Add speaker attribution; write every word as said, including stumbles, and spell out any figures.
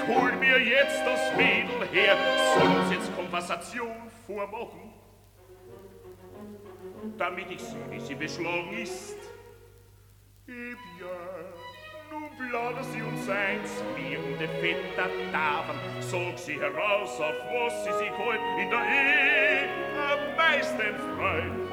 Speaker 1: hol mir jetzt das Mädel her, soll uns jetzt Konversation vormachen, damit ich sehe, wie sie beschlagen ist. Eh bien, nun planen sie uns eins, wir und die Vetter Taven, sag sie heraus, auf was sie sich heut in der Ehe am meisten freuen.